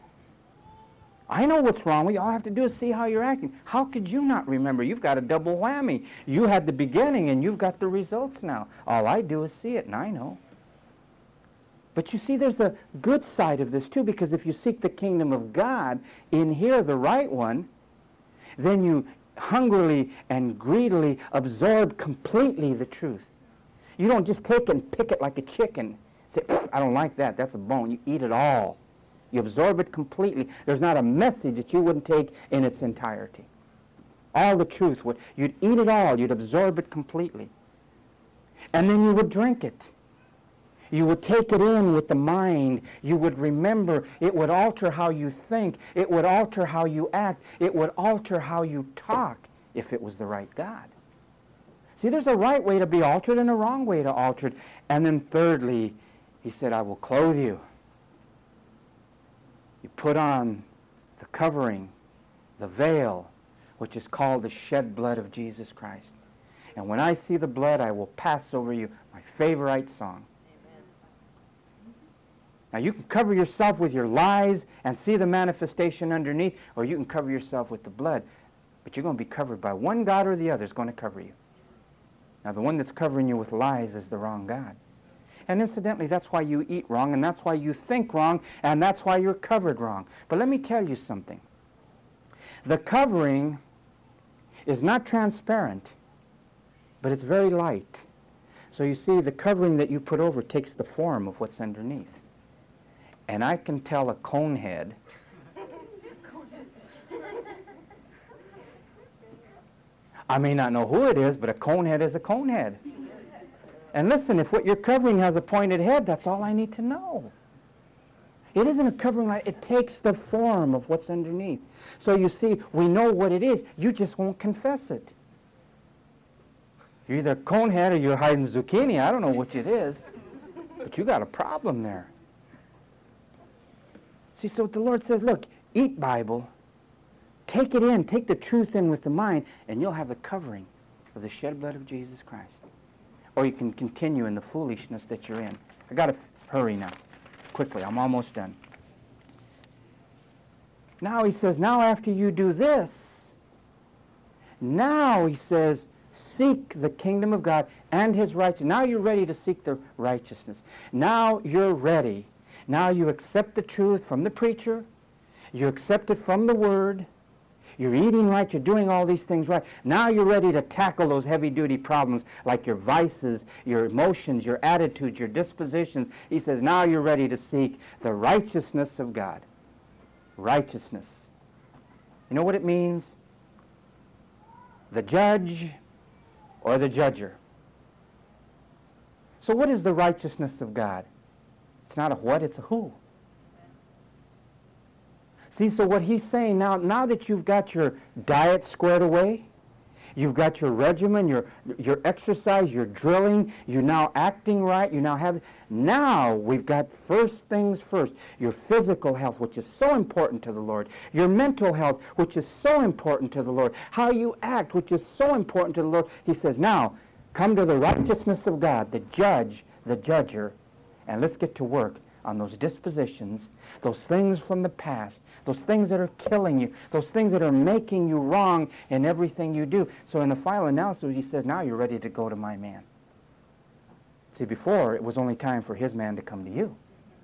I know what's wrong with you. All I have to do is see how you're acting. How could you not remember? You've got a double whammy. You had the beginning and you've got the results now. All I do is see it and I know. But you see, there's a good side of this too, because if you seek the kingdom of God in here, the right one, then you hungrily and greedily absorb completely the truth. You don't just take it and pick it like a chicken. Say, I don't like that. That's a bone. You eat it all. You absorb it completely. There's not a message that you wouldn't take in its entirety. All the truth. You'd eat it all. You'd absorb it completely. And then you would drink it. You would take it in with the mind. You would remember. It would alter how you think. It would alter how you act. It would alter how you talk if it was the right God. See, there's a right way to be altered and a wrong way to alter it. And then thirdly, he said, I will clothe you. You put on the covering, the veil, which is called the shed blood of Jesus Christ. And when I see the blood, I will pass over you. My favorite song. Amen. Now you can cover yourself with your lies and see the manifestation underneath, or you can cover yourself with the blood. But you're going to be covered by one God or the other is going to cover you. Now the one that's covering you with lies is the wrong God. And incidentally, that's why you eat wrong, and that's why you think wrong, and that's why you're covered wrong. But let me tell you something. The covering is not transparent, but it's very light. So you see, the covering that you put over takes the form of what's underneath. And I can tell a cone head I may not know who it is, but a cone head is a cone head. And listen, if what you're covering has a pointed head, that's all I need to know. It isn't a covering light. It takes the form of what's underneath. So you see, we know what it is. You just won't confess it. You're either a cone head or you're hiding zucchini. I don't know which it is. But you got a problem there. See, so the Lord says, look, eat Bible. Take it in. Take the truth in with the mind, and you'll have the covering of the shed blood of Jesus Christ. Or you can continue in the foolishness that you're in. I got to hurry now. Quickly, I'm almost done. Now he says, now after you do this, now he says, seek the kingdom of God and his righteousness. Now you're ready to seek the righteousness. Now you're ready. Now you accept the truth from the preacher. You accept it from the word. You're eating right, you're doing all these things right. Now you're ready to tackle those heavy-duty problems like your vices, your emotions, your attitudes, your dispositions. He says, now you're ready to seek the righteousness of God. Righteousness. You know what it means? The judge or the judger. So what is the righteousness of God? It's not a what, it's a who. See, so what he's saying now that you've got your diet squared away, you've got your regimen, your exercise, your drilling, you're now acting right, now we've got first things first, your physical health, which is so important to the Lord, your mental health, which is so important to the Lord, how you act, which is so important to the Lord. He says, now, come to the righteousness of God, the judge, the judger, and let's get to work on those dispositions, those things from the past, those things that are killing you, those things that are making you wrong in everything you do. So in the final analysis, he says, now you're ready to go to my man. See, before, it was only time for his man to come to you.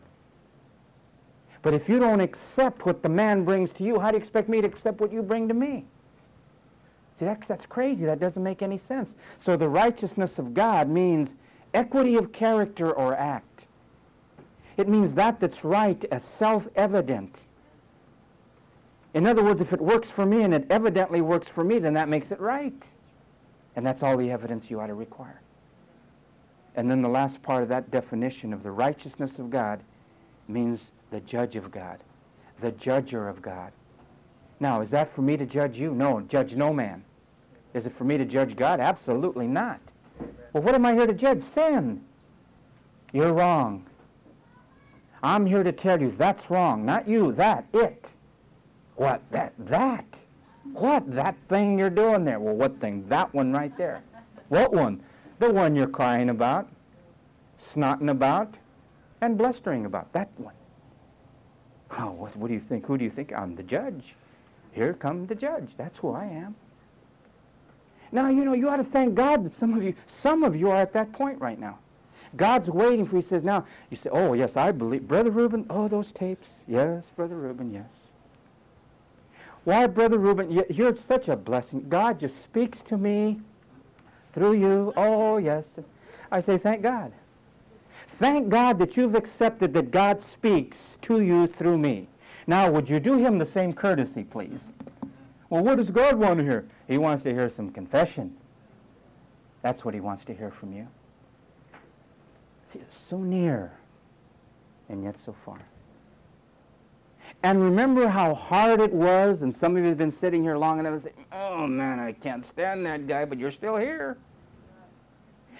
But if you don't accept what the man brings to you, how do you expect me to accept what you bring to me? See, that's crazy. That doesn't make any sense. So the righteousness of God means equity of character or act. It means that's right as self-evident. In other words, if it works for me and it evidently works for me, then that makes it right. And that's all the evidence you ought to require. And then the last part of that definition of the righteousness of God means the judge of God, the judger of God. Now, is that for me to judge you? No, judge no man. Is it for me to judge God? Absolutely not. Well, what am I here to judge? Sin. You're wrong. I'm here to tell you that's wrong. Not you, that, it. What? That? What? That thing you're doing there. Well, what thing? That one right there. What one? The one you're crying about, snotting about, and blustering about. That one. Oh, what do you think? Who do you think? I'm the judge. Here come the judge. That's who I am. Now, you ought to thank God that some of you are at that point right now. God's waiting for you. He says, now, you say, oh, yes, I believe. Brother Reuben, oh, those tapes. Yes, Brother Reuben, yes. Why, Brother Reuben, you're such a blessing. God just speaks to me through you. Oh, yes. I say, thank God. Thank God that you've accepted that God speaks to you through me. Now, would you do him the same courtesy, please? Well, what does God want to hear? He wants to hear some confession. That's what he wants to hear from you. See, it's so near, and yet so far. And remember how hard it was, and some of you have been sitting here long enough and say, oh man, I can't stand that guy, but you're still here.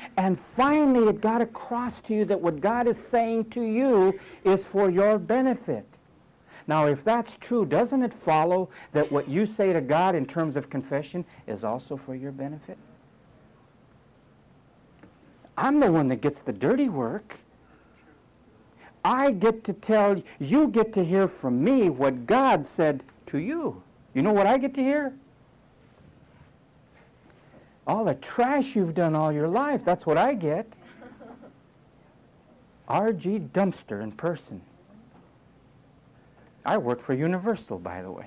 And finally, it got across to you that what God is saying to you is for your benefit. Now, if that's true, doesn't it follow that what you say to God in terms of confession is also for your benefit? I'm the one that gets the dirty work. I get to tell you, get to hear from me what God said to you. You know what I get to hear? All the trash you've done all your life, that's what I get. R.G. Dumpster in person. I work for Universal, by the way.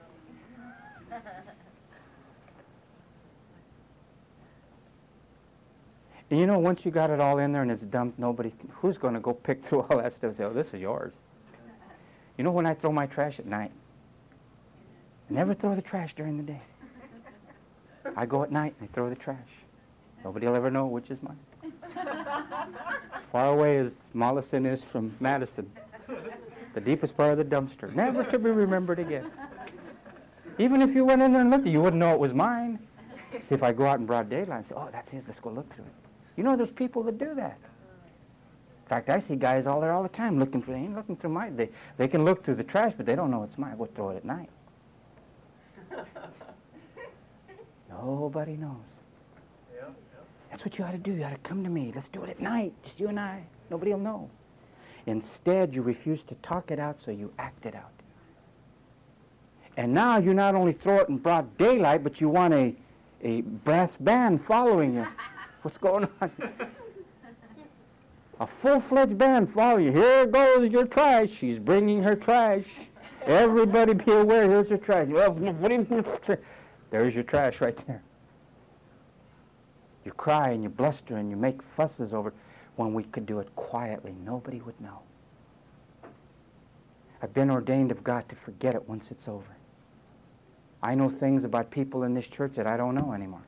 And you know, once you got it all in there and it's dumped, who's going to go pick through all that stuff and say, oh, this is yours? You know when I throw my trash at night? I never throw the trash during the day. I go at night and I throw the trash. Nobody will ever know which is mine. Far away as Mollison is from Madison. The deepest part of the dumpster. Never to be remembered again. Even if you went in there and looked at it, you wouldn't know it was mine. See, if I go out in broad daylight and say, oh, that's his, let's go look through it. You know, there's people that do that. In fact, I see guys all there all the time looking for, they ain't looking through mine. They can look through the trash, but they don't know it's mine. We'll throw it at night. Nobody knows. That's what you ought to do. You ought to come to me. Let's do it at night, just you and I. Nobody will know. Instead, you refuse to talk it out, so you act it out. And now you not only throw it in broad daylight, but you want a brass band following you. What's going on? A full-fledged band following you. Here goes your trash. She's bringing her trash. Everybody be aware, here's your trash. Well, what do you mean? There's your trash right there. You cry and you bluster and you make fusses over it when we could do it quietly. Nobody would know. I've been ordained of God to forget it once it's over. I know things about people in this church that I don't know anymore.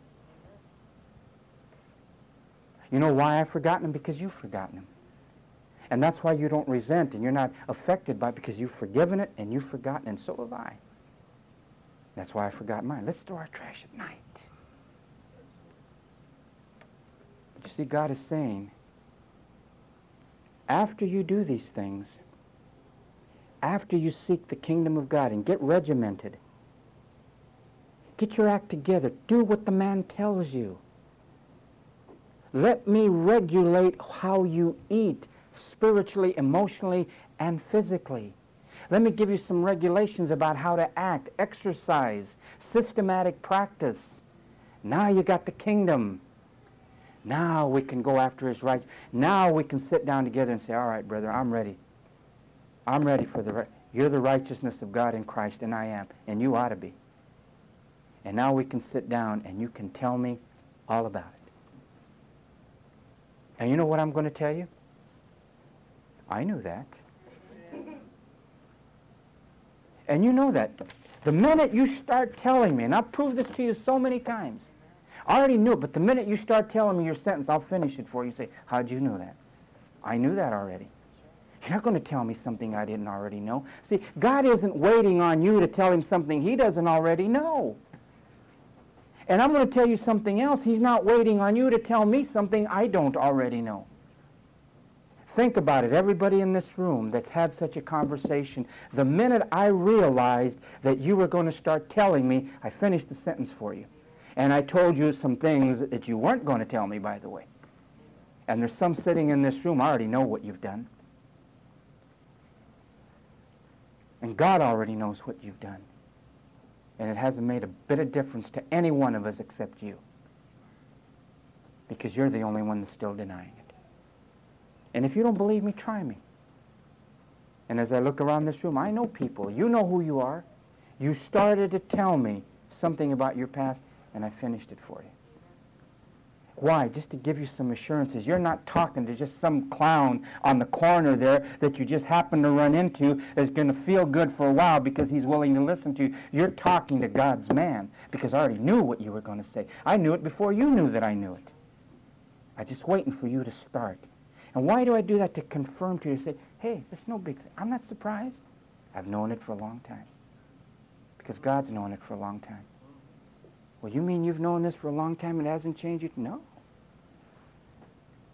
You know why I've forgotten them? Because you've forgotten them. And that's why you don't resent and you're not affected by it, because you've forgiven it and you've forgotten, and so have I. That's why I forgot mine. Let's throw our trash at night. But you see, God is saying, after you do these things, after you seek the kingdom of God and get regimented, get your act together, do what the man tells you. Let me regulate how you eat spiritually, emotionally, and physically. Let me give you some regulations about how to act, exercise, systematic practice. Now you got the kingdom. Now we can go after his rights. Now we can sit down together and say, all right, brother, I'm ready. I'm ready for you're the righteousness of God in Christ, and I am, and you ought to be. And now we can sit down and you can tell me all about it. And you know what I'm going to tell you? I knew that. And you know that. The minute you start telling me, and I've proved this to you so many times, I already knew it, but the minute you start telling me your sentence, I'll finish it for you. You say, how'd you know that? I knew that already. You're not going to tell me something I didn't already know. See, God isn't waiting on you to tell him something he doesn't already know. And I'm going to tell you something else. He's not waiting on you to tell me something I don't already know. Think about it. Everybody in this room that's had such a conversation, the minute I realized that you were going to start telling me, I finished the sentence for you. And I told you some things that you weren't going to tell me, by the way. And there's some sitting in this room, I already know what you've done. And God already knows what you've done. And it hasn't made a bit of difference to any one of us except you. Because you're the only one that's still denying it. And if you don't believe me, try me. And as I look around this room, I know people. You know who you are. You started to tell me something about your past, and I finished it for you. Why? Just to give you some assurances. You're not talking to just some clown on the corner there that you just happen to run into that's going to feel good for a while because he's willing to listen to you. You're talking to God's man, because I already knew what you were going to say. I knew it before you knew that I knew it. I'm just waiting for you to start. And why do I do that? To confirm to you, to say, hey, it's no big thing. I'm not surprised. I've known it for a long time. Because God's known it for a long time. Well, you mean you've known this for a long time and it hasn't changed you? No.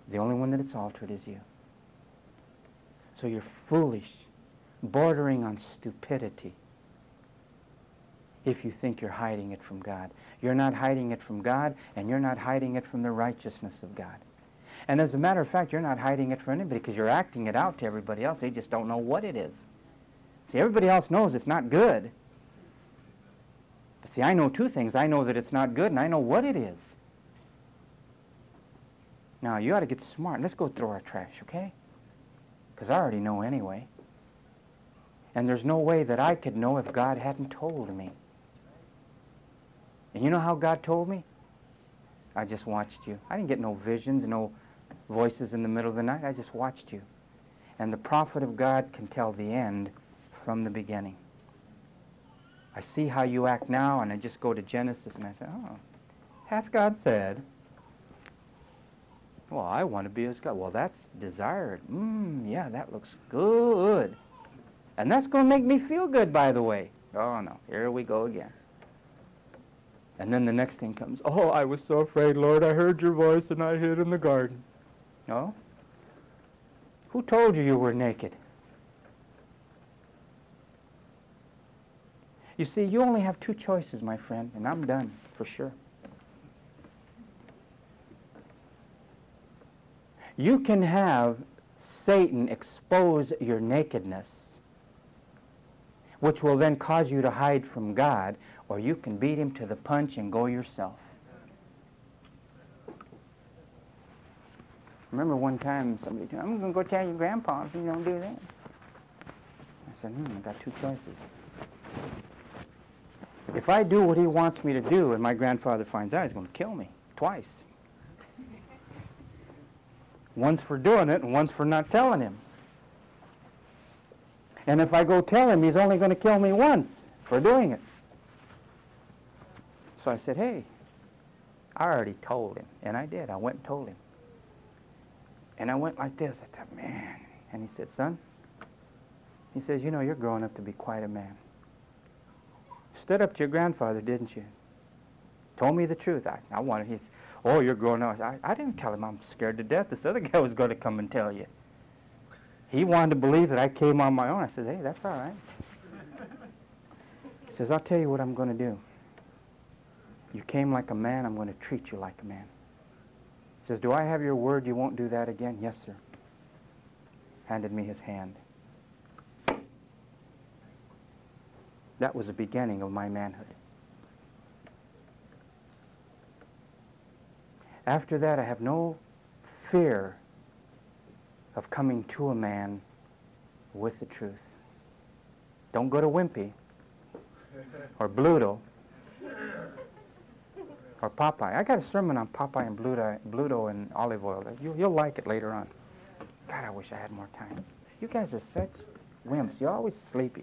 The only one that it's altered is you. So you're foolish, bordering on stupidity, if you think you're hiding it from God. You're not hiding it from God, and you're not hiding it from the righteousness of God. And as a matter of fact, you're not hiding it from anybody because you're acting it out to everybody else. They just don't know what it is. See, everybody else knows it's not good. But see, I know two things. I know that it's not good, and I know what it is. Now, you ought to get smart. Let's go throw our trash, okay? Because I already know anyway. And there's no way that I could know if God hadn't told me. And you know how God told me? I just watched you. I didn't get no visions, no voices in the middle of the night. I just watched you. And the prophet of God can tell the end from the beginning. I see how you act now, and I just go to Genesis, and I say, oh, hath God said, well, I want to be as God. Well, that's desired. Yeah, that looks good. And that's going to make me feel good, by the way. Oh, no, here we go again. And then the next thing comes, oh, I was so afraid, Lord, I heard your voice and I hid in the garden. No? Who told you you were naked? You see, you only have two choices, my friend, and I'm done, for sure. You can have Satan expose your nakedness, which will then cause you to hide from God, or you can beat him to the punch and go yourself. Remember one time somebody told me, I'm going to go tell your grandpa if you don't do that. I said, I got two choices. If I do what he wants me to do and my grandfather finds out, he's going to kill me twice. Once for doing it and once for not telling him. And if I go tell him, he's only going to kill me once for doing it. So I said, hey, I already told him. And I did. I went and told him. And I went like this. I thought, man. And he said, son, he says, you know, you're growing up to be quite a man. Stood up to your grandfather, didn't you? Told me the truth. I wanted, he said, oh, you're growing up. I didn't tell him I'm scared to death. This other guy was going to come and tell you. He wanted to believe that I came on my own. I said, hey, that's all right. He says, I'll tell you what I'm going to do. You came like a man, I'm going to treat you like a man. He says, do I have your word you won't do that again? Yes, sir. Handed me his hand. That was the beginning of my manhood. After that, I have no fear of coming to a man with the truth. Don't go to Wimpy or Bluto or Popeye. I got a sermon on Popeye and Bluto and olive oil. You'll like it later on. God, I wish I had more time. You guys are such wimps. You're always sleepy.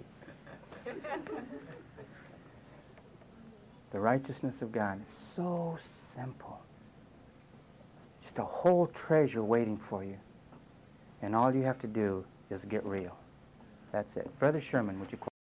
The righteousness of God is so simple. Just a whole treasure waiting for you. And all you have to do is get real. That's it. Brother Sherman, would you